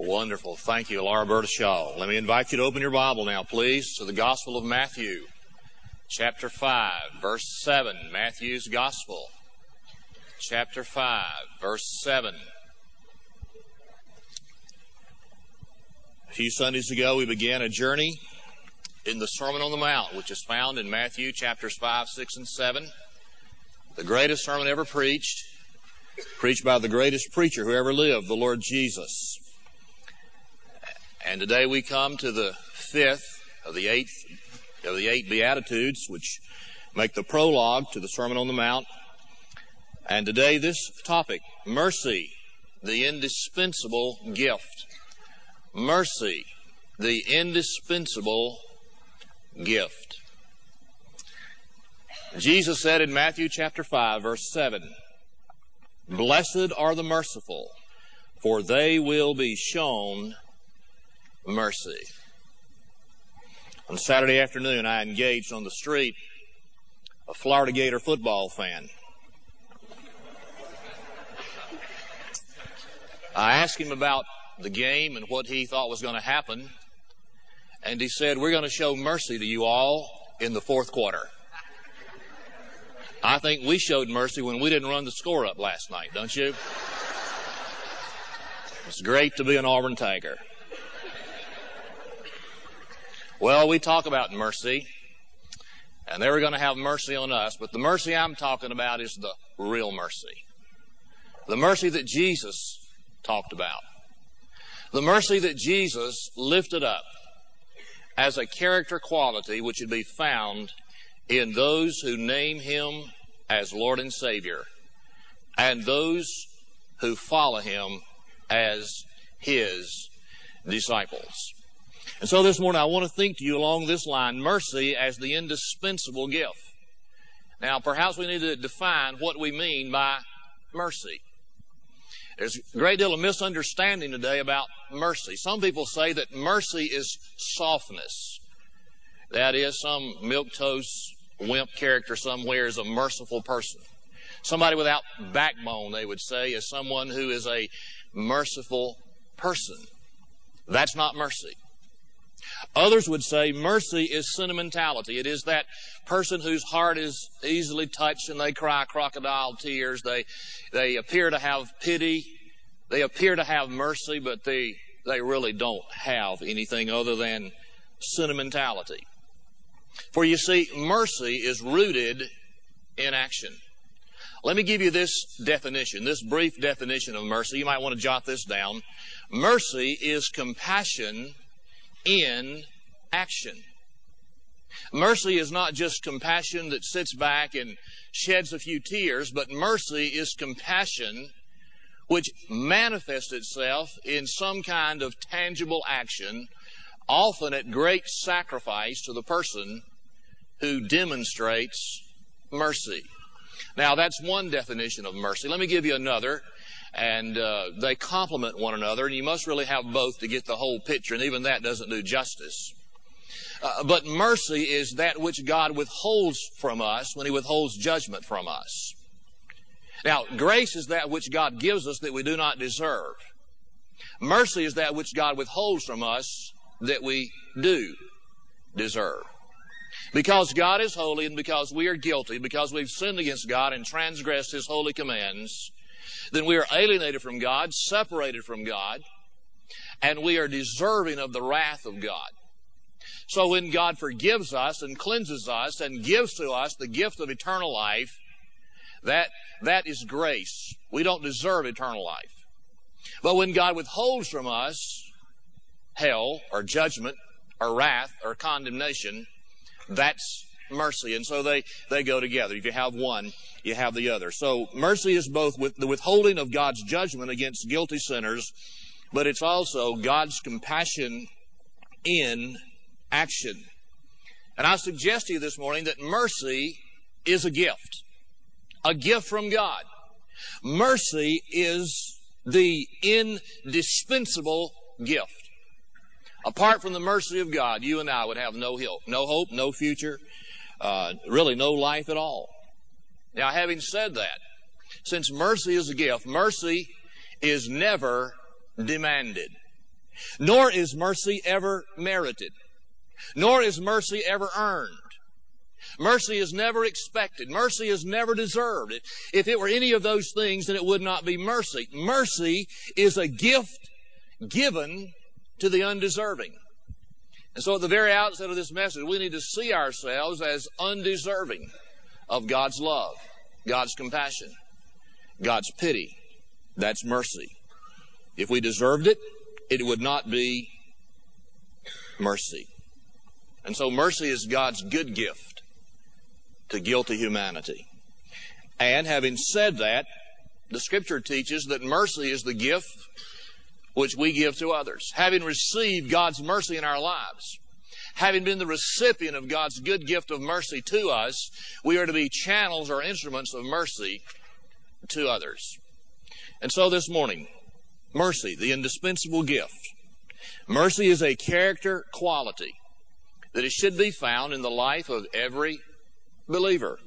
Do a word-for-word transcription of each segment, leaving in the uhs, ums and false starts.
Wonderful. Thank you, Laura Berta Shaw. Let me invite you to open your Bible now, please, to the Gospel of Matthew, chapter five, verse seven. Matthew's Gospel, chapter five, verse seven. A few Sundays ago, we began a journey in the Sermon on the Mount, which is found in Matthew chapters five, six, and seven. The greatest sermon ever preached, preached by the greatest preacher who ever lived, the Lord Jesus. And today we come to the fifth of the eighth of the eight Beatitudes, which make the prologue to the Sermon on the Mount. And today this topic, mercy, the indispensable gift. Mercy, the indispensable gift. Jesus said in Matthew chapter five, verse seven, "Blessed are the merciful, for they will be shown mercy." On Saturday afternoon, I engaged on the street a Florida Gator football fan. I asked him about the game and what he thought was going to happen, and he said, "We're going to show mercy to you all in the fourth quarter." I think we showed mercy when we didn't run the score up last night, don't you? It's great to be an Auburn Tiger. Well, we talk about mercy, and they were going to have mercy on us, but the mercy I'm talking about is the real mercy. The mercy that Jesus talked about. The mercy that Jesus lifted up as a character quality which would be found in those who name Him as Lord and Savior, and those who follow Him as His disciples. And so this morning I want to think to you along this line, mercy as the indispensable gift. Now perhaps we need to define what we mean by mercy. There's a great deal of misunderstanding today about mercy. Some people say that mercy is softness. That is, some milquetoast wimp character somewhere is a merciful person. Somebody without backbone, they would say, is someone who is a merciful person. That's not mercy. Others would say mercy is sentimentality. It is that person whose heart is easily touched and they cry crocodile tears. They, they appear to have pity. They appear to have mercy, but they, they really don't have anything other than sentimentality. For you see, mercy is rooted in action. Let me give you this definition, this brief definition of mercy. You might want to jot this down. Mercy is compassion in action. Mercy is not just compassion that sits back and sheds a few tears, but mercy is compassion which manifests itself in some kind of tangible action, often at great sacrifice to the person who demonstrates mercy. Now, that's one definition of mercy. Let me give you another, and uh, they complement one another, and you must really have both to get the whole picture, and even that doesn't do justice. Uh, but mercy is that which God withholds from us when He withholds judgment from us. Now, grace is that which God gives us that we do not deserve. Mercy is that which God withholds from us that we do deserve. Because God is holy and because we are guilty, because we've sinned against God and transgressed His holy commands, then we are alienated from God, separated from God, and we are deserving of the wrath of God. So when God forgives us and cleanses us and gives to us the gift of eternal life, that, that is grace. We don't deserve eternal life. But when God withholds from us hell or judgment or wrath or condemnation, that's mercy. And so they, they go together. If you have one, you have the other. So mercy is both with the withholding of God's judgment against guilty sinners, but it's also God's compassion in action. And I suggest to you this morning that mercy is a gift. A gift from God. Mercy is the indispensable gift. Apart from the mercy of God, you and I would have no hope, no hope, no future, uh, really no life at all. Now, having said that, since mercy is a gift, mercy is never demanded. Nor is mercy ever merited. Nor is mercy ever earned. Mercy is never expected. Mercy is never deserved. If it were any of those things, then it would not be mercy. Mercy is a gift given to the undeserving. And so at the very outset of this message, we need to see ourselves as undeserving of God's love, God's compassion, God's pity. That's mercy. If we deserved it, it would not be mercy. And so mercy is God's good gift to guilty humanity. And having said that, the Scripture teaches that mercy is the gift which we give to others. Having received God's mercy in our lives, having been the recipient of God's good gift of mercy to us, we are to be channels or instruments of mercy to others. And so this morning, mercy, the indispensable gift. Mercy is a character quality that it should be found in the life of every believer.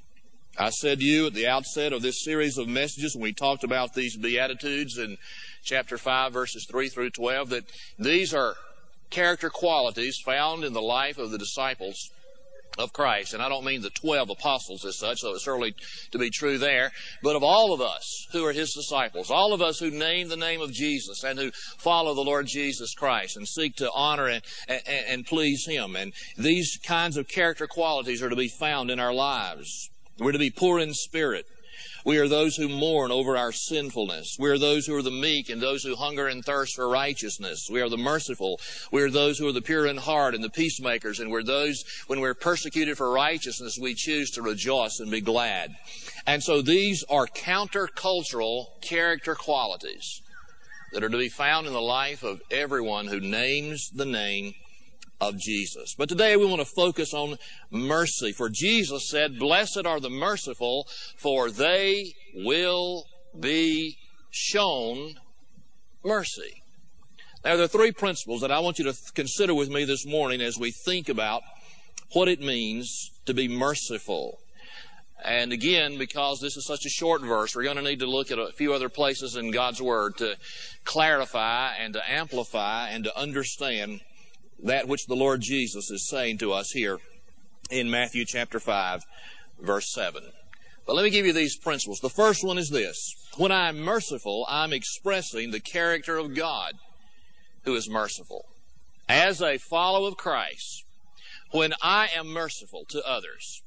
I said to you at the outset of this series of messages when we talked about these Beatitudes in chapter five, verses three through twelve, that these are character qualities found in the life of the disciples of Christ. And I don't mean the twelve apostles as such, though it's certainly to be true there, but of all of us who are His disciples, all of us who name the name of Jesus and who follow the Lord Jesus Christ and seek to honor and, and, and please Him. And these kinds of character qualities are to be found in our lives. We're to be poor in spirit. We are those who mourn over our sinfulness. We are those who are the meek and those who hunger and thirst for righteousness. We are the merciful. We are those who are the pure in heart and the peacemakers. And we're those, when we're persecuted for righteousness, we choose to rejoice and be glad. And so these are countercultural character qualities that are to be found in the life of everyone who names the name of Jesus. But today we want to focus on mercy. For Jesus said, "Blessed are the merciful, for they will be shown mercy." Now there are three principles that I want you to consider with me this morning as we think about what it means to be merciful. And again, because this is such a short verse, we're going to need to look at a few other places in God's Word to clarify and to amplify and to understand that which the Lord Jesus is saying to us here in Matthew chapter five, verse seven. But let me give you these principles. The first one is this. When I'm merciful, I'm expressing the character of God who is merciful. As a follower of Christ, when I am merciful to others,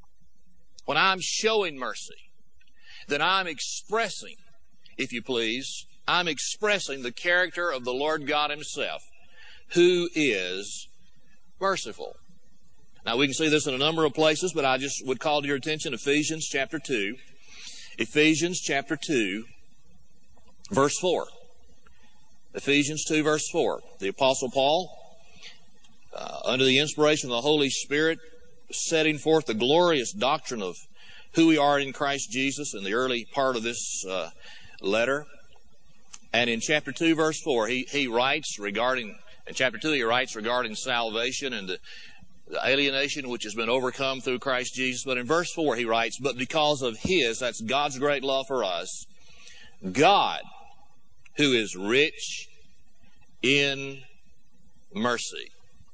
when I'm showing mercy, then I'm expressing, if you please, I'm expressing the character of the Lord God Himself, who is merciful. Now we can see this in a number of places, but I just would call to your attention Ephesians chapter two. Ephesians chapter two, verse four. Ephesians two, verse four. The Apostle Paul, uh, under the inspiration of the Holy Spirit, setting forth the glorious doctrine of who we are in Christ Jesus in the early part of this uh, letter. And in chapter two, verse four, he, he writes regarding In chapter two, he writes regarding salvation and the, the alienation which has been overcome through Christ Jesus. But in verse four, he writes, "But because of His," that's God's great love for us, "God, who is rich in mercy."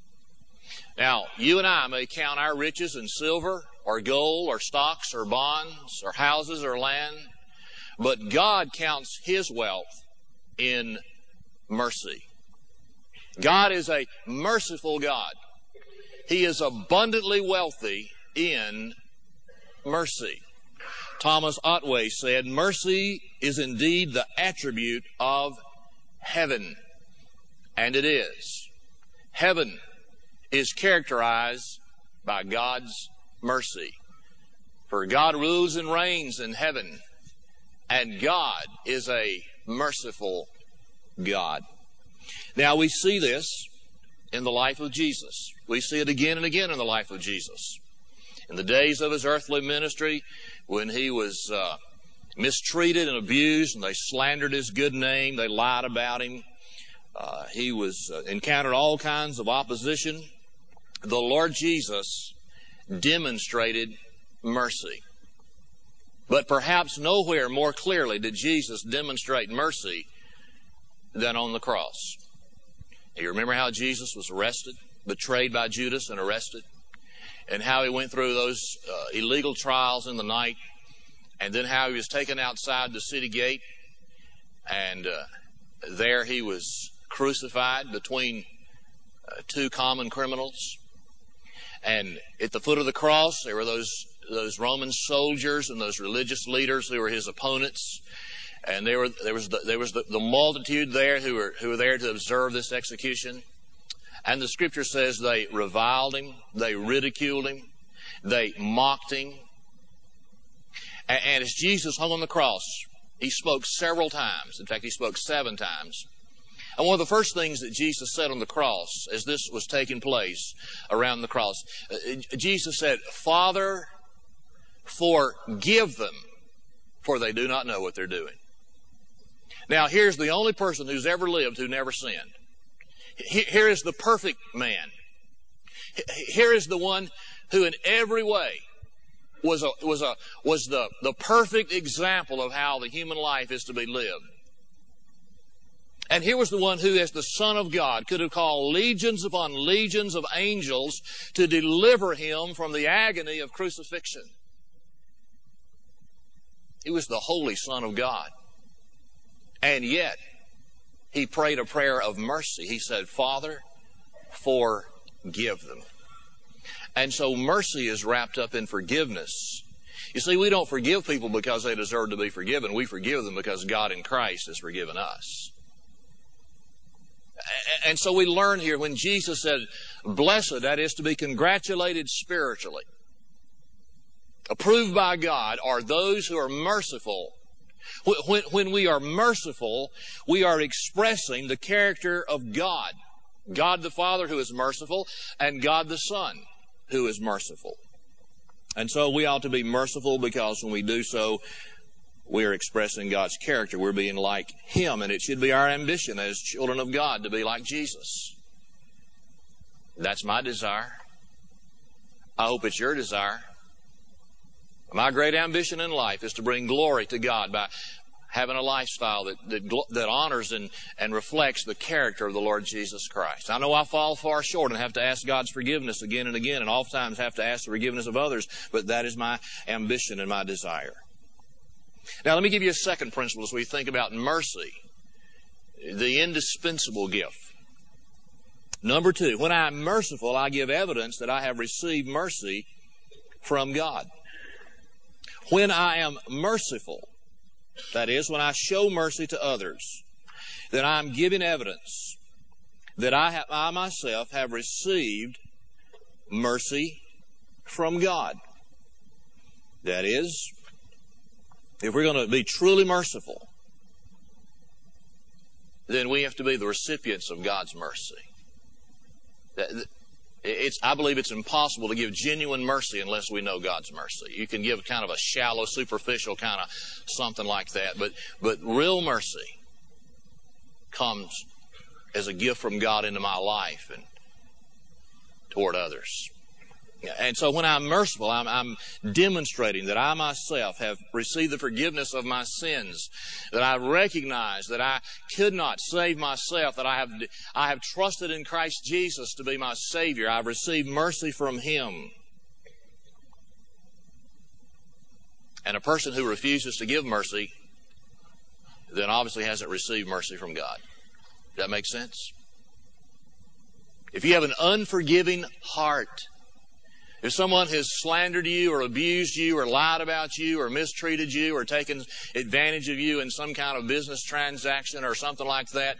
Now, you and I may count our riches in silver or gold or stocks or bonds or houses or land, but God counts His wealth in mercy. God is a merciful God. He is abundantly wealthy in mercy. Thomas Otway said, "Mercy is indeed the attribute of heaven." And it is. Heaven is characterized by God's mercy. For God rules and reigns in heaven, and God is a merciful God. Now we see this in the life of Jesus. We see it again and again in the life of Jesus. In the days of His earthly ministry, when He was uh, mistreated and abused, and they slandered His good name, they lied about Him, uh, He was uh, encountered all kinds of opposition. The Lord Jesus demonstrated mercy. But perhaps nowhere more clearly did Jesus demonstrate mercy than on the cross. You remember how Jesus was arrested, betrayed by Judas and arrested, and how he went through those uh, illegal trials in the night, and then how he was taken outside the city gate, and uh, there he was crucified between uh, two common criminals. And at the foot of the cross, there were those those Roman soldiers and those religious leaders who were his opponents. And there, were, there was, the, there was the, the multitude there who were, who were there to observe this execution. And the Scripture says they reviled him, they ridiculed him, they mocked him. And, and as Jesus hung on the cross, he spoke several times. In fact, he spoke seven times. And one of the first things that Jesus said on the cross, as this was taking place around the cross, Jesus said, "Father, forgive them, for they do not know what they're doing." Now, here's the only person who's ever lived who never sinned. Here is the perfect man. Here is the one who in every way was a, was a, was the, the perfect example of how the human life is to be lived. And here was the one who, as the Son of God, could have called legions upon legions of angels to deliver him from the agony of crucifixion. He was the Holy Son of God. And yet, he prayed a prayer of mercy. He said, "Father, forgive them." And so mercy is wrapped up in forgiveness. You see, we don't forgive people because they deserve to be forgiven. We forgive them because God in Christ has forgiven us. And so we learn here when Jesus said, "Blessed," that is to be congratulated spiritually, approved by God, are those who are merciful. When, when we are merciful, we are expressing the character of God. God the Father, who is merciful, and God the Son, who is merciful. And so we ought to be merciful, because when we do so, we are expressing God's character. We're being like Him, and it should be our ambition as children of God to be like Jesus. That's my desire. I hope it's your desire. My great ambition in life is to bring glory to God by having a lifestyle that that, that honors and, and reflects the character of the Lord Jesus Christ. I know I fall far short and have to ask God's forgiveness again and again, and oftentimes have to ask the forgiveness of others, but that is my ambition and my desire. Now, let me give you a second principle as we think about mercy, the indispensable gift. Number two, when I am merciful, I give evidence that I have received mercy from God. When I am merciful, that is, when I show mercy to others, then I'm giving evidence that I, have, I myself have received mercy from God. That is, if we're going to be truly merciful, then we have to be the recipients of God's mercy. It's, I believe it's impossible to give genuine mercy unless we know God's mercy. You can give kind of a shallow, superficial kind of something like that, but, but real mercy comes as a gift from God into my life and toward others. And so when I'm merciful, I'm, I'm demonstrating that I myself have received the forgiveness of my sins, that I recognize that I could not save myself, that I have, I have trusted in Christ Jesus to be my Savior. I've received mercy from Him. And a person who refuses to give mercy then obviously hasn't received mercy from God. Does that make sense? If you have an unforgiving heart, if someone has slandered you or abused you or lied about you or mistreated you or taken advantage of you in some kind of business transaction or something like that,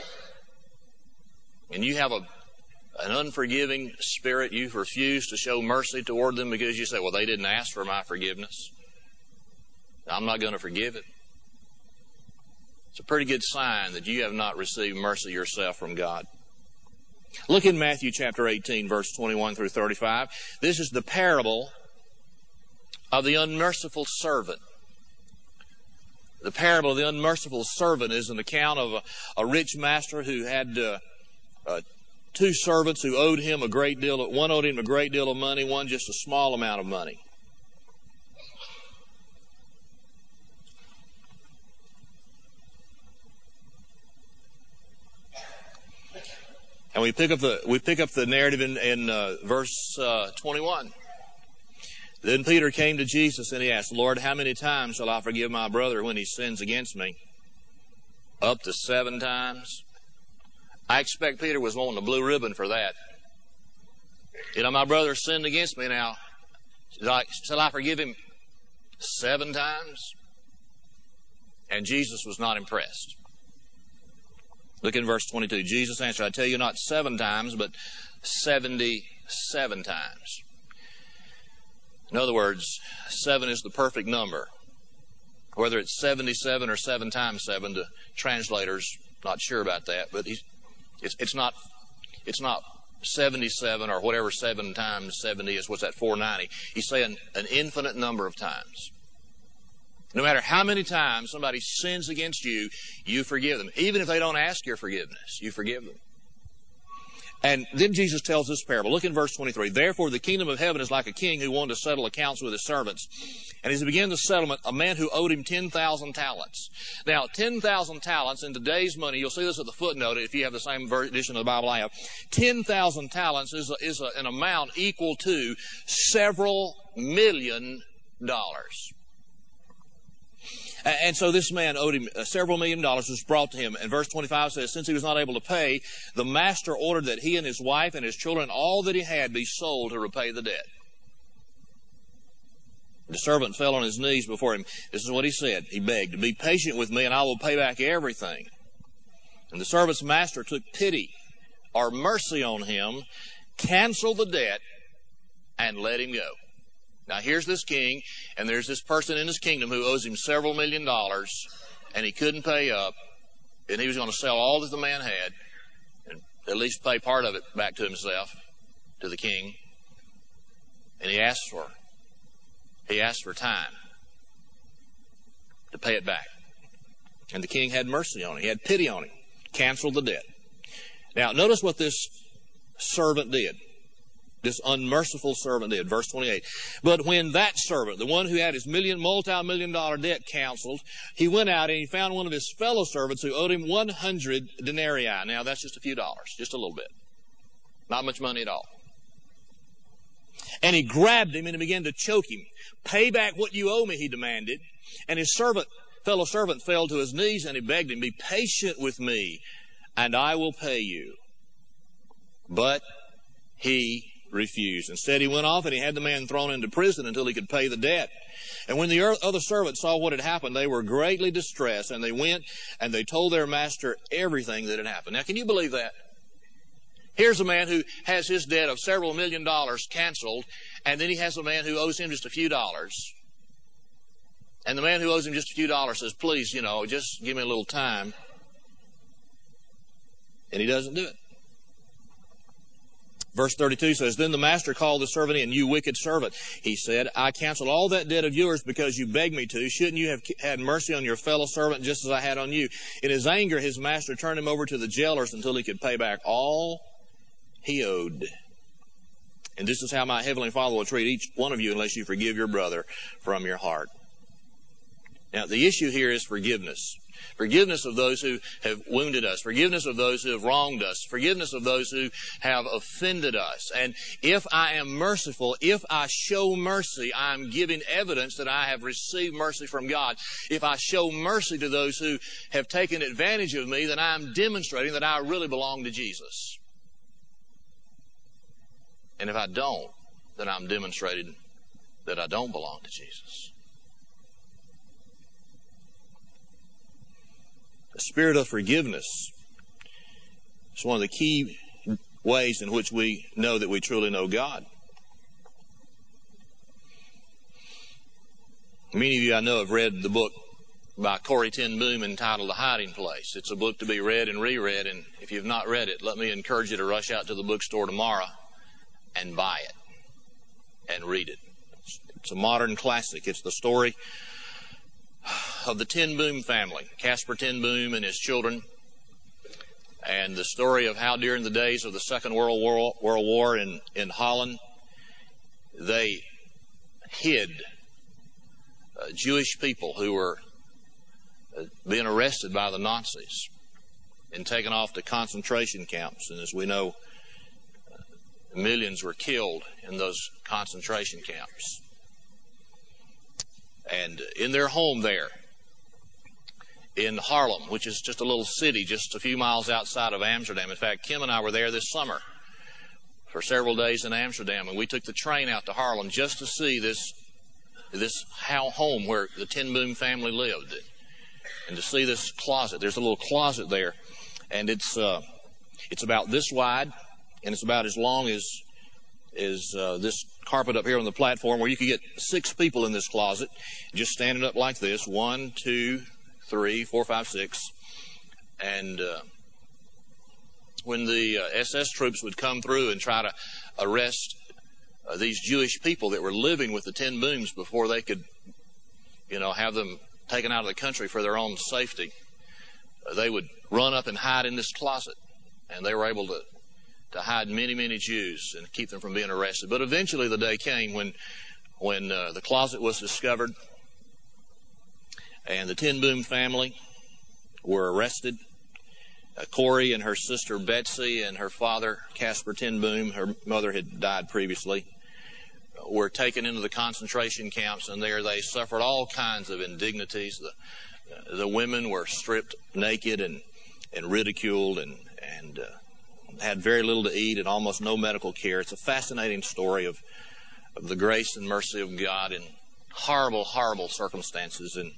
and you have a, an unforgiving spirit, you've refused to show mercy toward them because you say, well, they didn't ask for my forgiveness, I'm not going to forgive it. It's a pretty good sign that you have not received mercy yourself from God. Look in Matthew chapter eighteen, verse twenty-one through thirty-five. This is the parable of the unmerciful servant. The parable of the unmerciful servant is an account of a, a rich master who had uh, uh, two servants who owed him a great deal. Of, one owed him a great deal of money, one just a small amount of money. And we pick up the we pick up the narrative in, in uh, verse uh, twenty-one. Then Peter came to Jesus and he asked, Lord, how many times shall I forgive my brother when he sins against me? Up to seven times. I expect Peter was wanting a blue ribbon for that. You know, my brother sinned against me now. Shall I forgive him seven times? And Jesus was not impressed. Look in verse twenty-two. Jesus answered, I tell you not seven times, but seventy-seven times. In other words, seven is the perfect number. Whether it's seventy-seven or seven times seven, the translator's not sure about that, but he's, it's, it's not it's not seventy-seven or whatever seven times seventy is. What's that, four hundred ninety? He's saying an infinite number of times. No matter how many times somebody sins against you, you forgive them. Even if they don't ask your forgiveness, you forgive them. And then Jesus tells this parable. Look in verse twenty-three. Therefore the kingdom of heaven is like a king who wanted to settle accounts with his servants. And as he began the settlement, a man who owed him ten thousand talents. Now, ten thousand talents in today's money, you'll see this at the footnote if you have the same edition of the Bible I have. ten thousand talents is, a, is a, an amount equal to several million dollars. And so this man owed him several million dollars, was brought to him. And verse twenty-five says, since he was not able to pay, the master ordered that he and his wife and his children, all that he had, be sold to repay the debt. The servant fell on his knees before him. This is what he said. He begged, be patient with me and I will pay back everything. And the servant's master took pity or mercy on him, canceled the debt, and let him go. Now here's this king, and there's this person in his kingdom who owes him several million dollars, and he couldn't pay up, and he was going to sell all that the man had, and at least pay part of it back to himself, to the king. And he asked for, he asked for time to pay it back. And the king had mercy on him. He had pity on him, canceled the debt. Now notice what this servant did. This unmerciful servant did. Verse twenty-eight. But when that servant, the one who had his million, multi-million dollar debt canceled, he went out and he found one of his fellow servants who owed him one hundred denarii. Now that's just a few dollars, just a little bit. Not much money at all. And he grabbed him and he began to choke him. Pay back what you owe me, he demanded. And his servant, fellow servant fell to his knees and he begged him, be patient with me and I will pay you. But he refused. Instead, he went off and he had the man thrown into prison until he could pay the debt. And when the other servants saw what had happened, they were greatly distressed, and they went and they told their master everything that had happened. Now, can you believe that? Here's a man who has his debt of several million dollars canceled, and then he has a man who owes him just a few dollars. And the man who owes him just a few dollars says, please, you know, just give me a little time. And he doesn't do it. Verse thirty-two says, then the master called the servant in. You wicked servant, he said, I canceled all that debt of yours because you begged me to. Shouldn't you have had mercy on your fellow servant just as I had on you? In his anger, his master turned him over to the jailers until he could pay back all he owed. And this is how my heavenly Father will treat each one of you unless you forgive your brother from your heart. Now, the issue here is forgiveness. Forgiveness of those who have wounded us. Forgiveness of those who have wronged us. Forgiveness of those who have offended us. And if I am merciful, if I show mercy, I am giving evidence that I have received mercy from God. If I show mercy to those who have taken advantage of me, then I am demonstrating that I really belong to Jesus. And if I don't, then I'm demonstrating that I don't belong to Jesus. The spirit of forgiveness is one of the key ways in which we know that we truly know God. Many of you I know have read the book by Corrie ten Boom entitled The Hiding Place. It's a book to be read and reread, and if you've not read it, let me encourage you to rush out to the bookstore tomorrow and buy it and read it. It's a modern classic. It's the story of the ten Boom family, Caspar ten Boom and his children, and the story of how during the days of the Second World War, World War in, in Holland, they hid uh, Jewish people who were uh, being arrested by the Nazis. and taken off to concentration camps. And as we know, millions were killed in those concentration camps. And in their home there, in Haarlem, which is just a little city just a few miles outside of Amsterdam. In fact, Kim and I were there this summer for several days in Amsterdam, and we took the train out to Haarlem just to see this this home where the Ten Boom family lived, and to see this closet. There's a little closet there, and it's uh, it's about this wide, and it's about as long as is uh, this carpet up here on the platform, where you could get six people in this closet, just standing up like this, one, two, three, four, five, six. And uh, when the uh, S S troops would come through and try to arrest uh, these Jewish people that were living with the Ten Booms before they could, you know, have them taken out of the country for their own safety, uh, they would run up and hide in this closet. And they were able to to hide many, many Jews and keep them from being arrested. But eventually the day came when when uh, the closet was discovered, and the Ten Boom family were arrested. Uh, Corrie and her sister Betsy and her father, Caspar Ten Boom, her mother had died previously, were taken into the concentration camps, and there they suffered all kinds of indignities. The, the women were stripped naked and, and ridiculed and, and uh, had very little to eat and almost no medical care. It's a fascinating story of, of the grace and mercy of God in horrible, horrible circumstances. And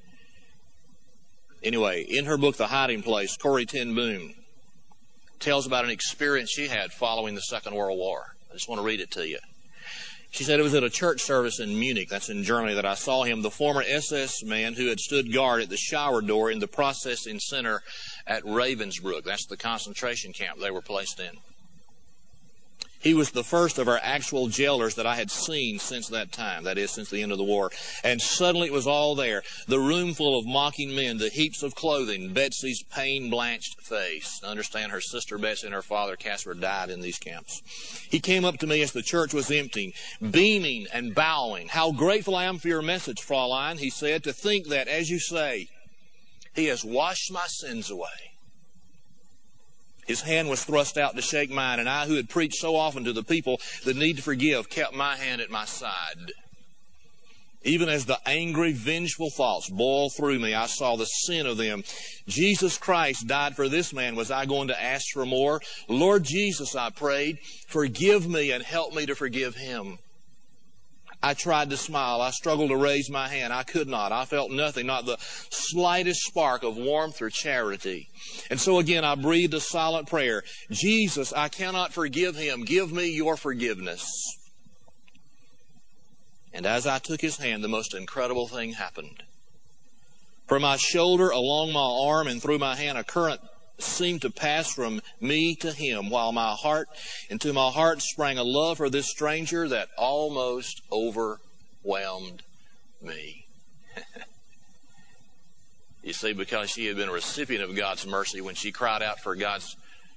anyway, in her book, The Hiding Place, Corrie Ten Boom tells about an experience she had following the Second World War. I just want to read it to you. She said, it was at a church service in Munich, that's in Germany, that I saw him, the former S S man who had stood guard at the shower door in the processing center at Ravensbrück. That's the concentration camp they were placed in. He was the first of our actual jailers that I had seen since that time, that is, since the end of the war. And suddenly it was all there. The room full of mocking men, the heaps of clothing, Betsy's pain-blanched face. Understand, her sister Betsy and her father Caspar died in these camps. He came up to me as the church was emptying, beaming and bowing. How grateful I am for your message, Fraulein, he said, to think that, as you say, he has washed my sins away. His hand was thrust out to shake mine, and I, who had preached so often to the people the need to forgive, kept my hand at my side. Even as the angry, vengeful thoughts boiled through me, I saw the sin of them. Jesus Christ died for this man. Was I going to ask for more? Lord Jesus, I prayed, forgive me and help me to forgive him. I tried to smile. I struggled to raise my hand. I could not. I felt nothing, not the slightest spark of warmth or charity. And so again, I breathed a silent prayer. Jesus, I cannot forgive him. Give me your forgiveness. And as I took his hand, the most incredible thing happened. From my shoulder, along my arm, and through my hand, a current seemed to pass from me to him, while my heart, into my heart sprang a love for this stranger that almost overwhelmed me. You see, because she had been a recipient of God's mercy, when she cried out for God's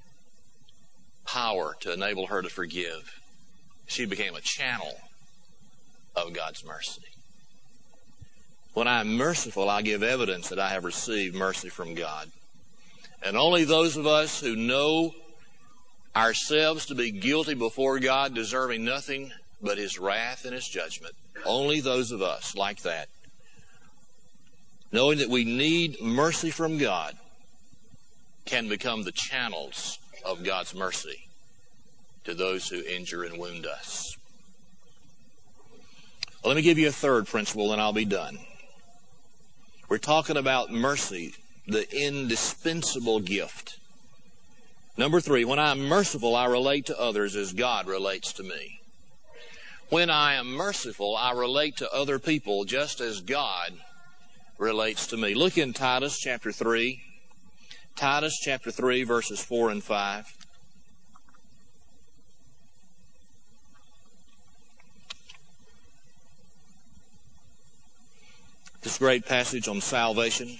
power to enable her to forgive, she became a channel of God's mercy. When I am merciful, I give evidence that I have received mercy from God. And only those of us who know ourselves to be guilty before God, deserving nothing but his wrath and his judgment, only those of us like that, knowing that we need mercy from God, can become the channels of God's mercy to those who injure and wound us. Well, let me give you a third principle, and I'll be done. We're talking about mercy, the indispensable gift. Number three, when I am merciful, I relate to others as God relates to me. When I am merciful, I relate to other people just as God relates to me. Look in Titus chapter three. Titus chapter three, verses four and five. This great passage on salvation,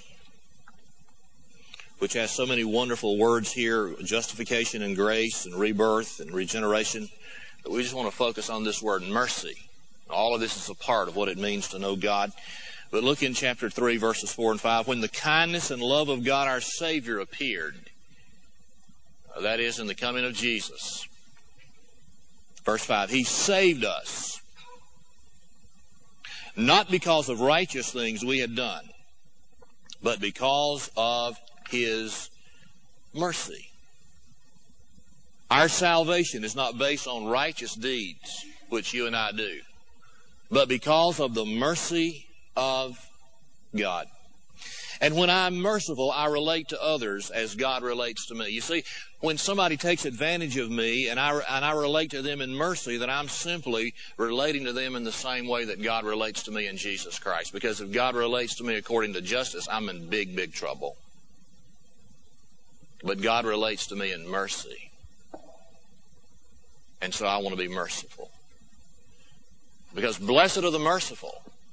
which has so many wonderful words here, justification and grace and rebirth and regeneration. But we just want to focus on this word, mercy. All of this is a part of what it means to know God. But look in chapter three, verses four and five. When the kindness and love of God our Savior appeared, That is, in the coming of Jesus. Verse five, He saved us, not because of righteous things we had done, but because of His mercy. Our salvation is not based on righteous deeds, which you and I do, but because of the mercy of God. And when I'm merciful, I relate to others as God relates to me. You see, when somebody takes advantage of me and I, and I relate to them in mercy, then I'm simply relating to them in the same way that God relates to me in Jesus Christ. Because if God relates to me according to justice, I'm in big, big trouble. But God relates to me in mercy. And so I want to be merciful. Because blessed are the merciful,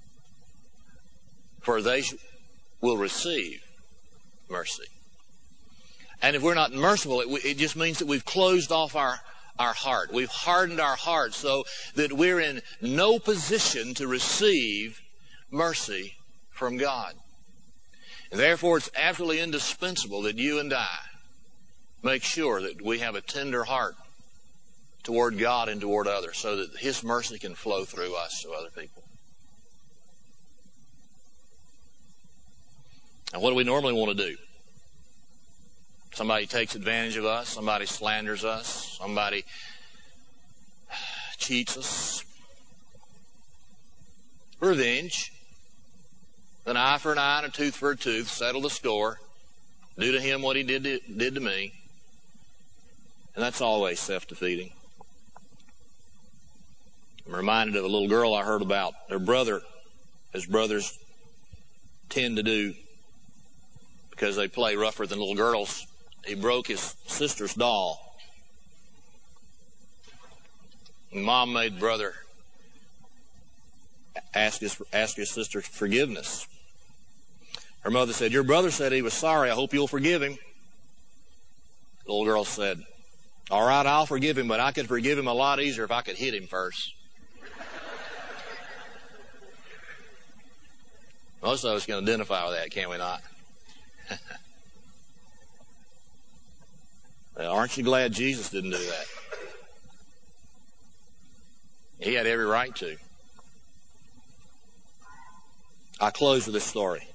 for they will receive mercy. And if we're not merciful, it, it just means that we've closed off our, our heart. We've hardened our heart so that we're in no position to receive mercy from God. And therefore, it's absolutely indispensable that you and I make sure that we have a tender heart toward God and toward others so that His mercy can flow through us to other people. Now, what do we normally want to do? Somebody takes advantage of us. Somebody slanders us. Somebody cheats us. Revenge. An eye for an eye and a tooth for a tooth. Settle the score. Do to him what he did to, did to me. And that's always self-defeating. I'm reminded of a little girl I heard about. Her brother, as brothers tend to do, because they play rougher than little girls, he broke his sister's doll. And Mom made brother ask his, ask his sister forgiveness. Her mother said, "Your brother said he was sorry. I hope you'll forgive him." The little girl said, "All right, I'll forgive him, but I could forgive him a lot easier if I could hit him first." Most of us can identify with that, can we not? Well, aren't you glad Jesus didn't do that? He had every right to. I close with this story.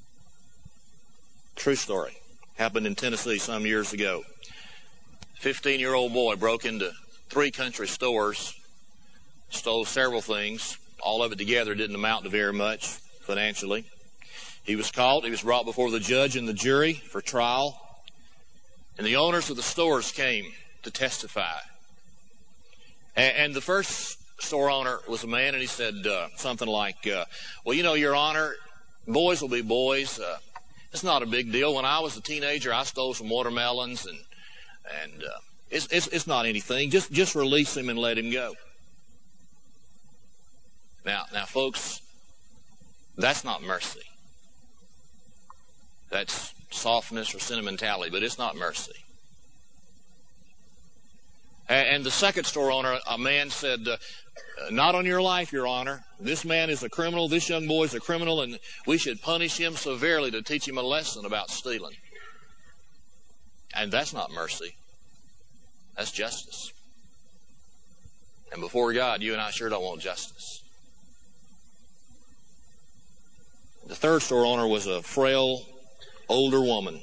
True story. Happened in Tennessee some years ago. fifteen-year-old boy broke into three country stores, stole several things. All of it together didn't amount to very much financially. He was caught. He was brought before the judge and the jury for trial. And the owners of the stores came to testify. And, and the first store owner was a man, and he said uh, something like, uh, well, you know, Your Honor, boys will be boys. Uh, it's not a big deal. When I was a teenager, I stole some watermelons, and and uh, it's, it's, it's not anything. Just, just release him and let him go. Now, now, folks, that's not mercy. That's softness or sentimentality, but it's not mercy. And the second store owner, a man said, uh, "Not on your life, Your Honor. This man is a criminal. This young boy is a criminal, and we should punish him severely to teach him a lesson about stealing." And that's not mercy. That's justice. And before God, you and I sure don't want justice. The third store owner was a frail, older woman.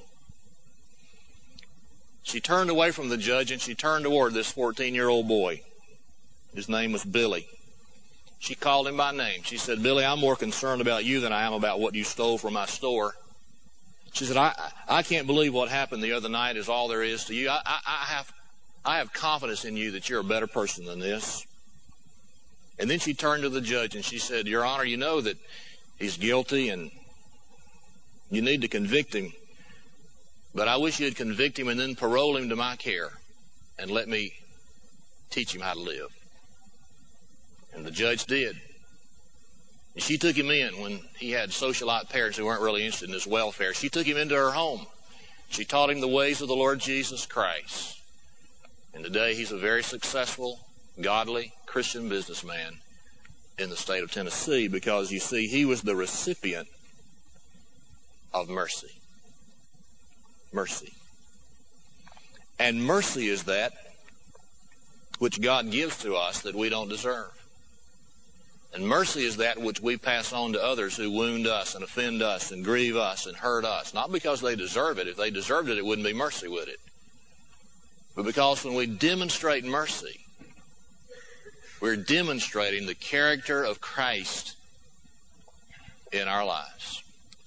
She turned away from the judge and she turned toward this fourteen-year-old boy. His name was Billy. She called him by name. She said, "Billy, I'm more concerned about you than I am about what you stole from my store." She said, I, I can't believe what happened the other night is all there is to you. I, I, I have I have confidence in you that you're a better person than this." And then she turned to the judge and she said, "Your Honor, you know that he's guilty and you need to convict him. But I wish you'd convict him and then parole him to my care and let me teach him how to live." And the judge did. And she took him in when he had socialite parents who weren't really interested in his welfare. She took him into her home. She taught him the ways of the Lord Jesus Christ. And today he's a very successful, godly, Christian businessman in the state of Tennessee because, you see, he was the recipient of mercy. Mercy. And mercy is that which God gives to us that we don't deserve. And mercy is that which we pass on to others who wound us and offend us and grieve us and hurt us. Not because they deserve it. If they deserved it, it wouldn't be mercy, would it? But because when we demonstrate mercy, we're demonstrating the character of Christ in our lives.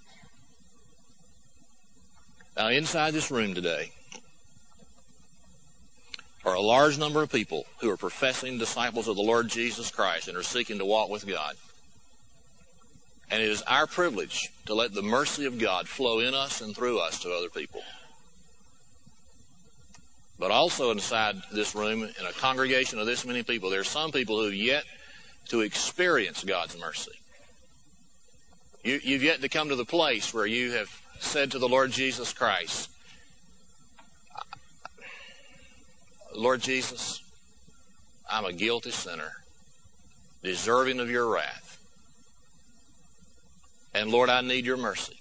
Now, inside this room today are a large number of people who are professing disciples of the Lord Jesus Christ and are seeking to walk with God. And it is our privilege to let the mercy of God flow in us and through us to other people. But also inside this room, in a congregation of this many people, there are some people who have yet to experience God's mercy. You, you've yet to come to the place where you have said to the Lord Jesus Christ, Lord Jesus, I'm a guilty sinner, deserving of your wrath. And Lord, I need your mercy.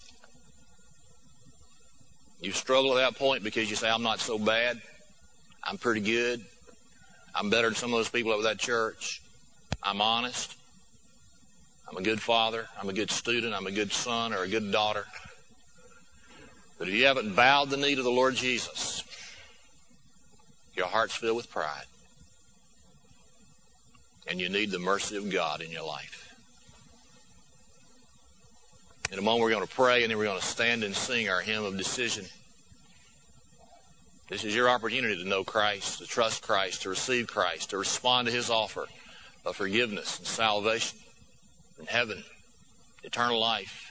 You struggle at that point because you say, I'm not so bad. I'm pretty good. I'm better than some of those people over that church. I'm honest. I'm a good father. I'm a good student. I'm a good son or a good daughter. But if you haven't bowed the knee to the Lord Jesus, your heart's filled with pride. And you need the mercy of God in your life. In a moment we're going to pray and then we're going to stand and sing our hymn of decision. This is your opportunity to know Christ, to trust Christ, to receive Christ, to respond to his offer of forgiveness and salvation and heaven, eternal life.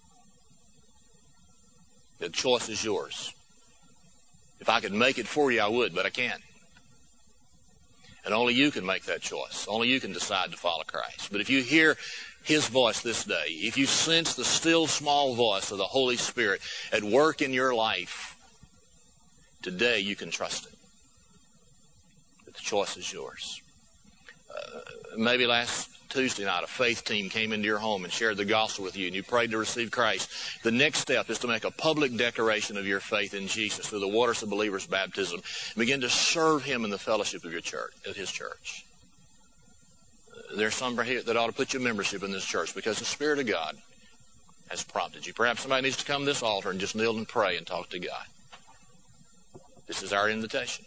The choice is yours. If I could make it for you, I would, but I can't. And only you can make that choice. Only you can decide to follow Christ. But if you hear his voice this day, if you sense the still small voice of the Holy Spirit at work in your life, today you can trust him. But the choice is yours. Uh, maybe last Tuesday night a faith team came into your home and shared the gospel with you and you prayed to receive Christ. The next step is to make a public declaration of your faith in Jesus through the waters of believers' baptism. Begin to serve him in the fellowship of your church, of his church. Uh, there's some here that ought to put your membership in this church because the Spirit of God has prompted you. Perhaps somebody needs to come to this altar and just kneel and pray and talk to God. This is our invitation.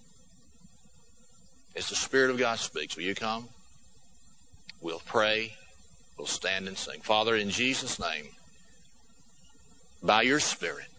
As the Spirit of God speaks, will you come? We'll pray. We'll stand and sing. Father, in Jesus' name, by your Spirit,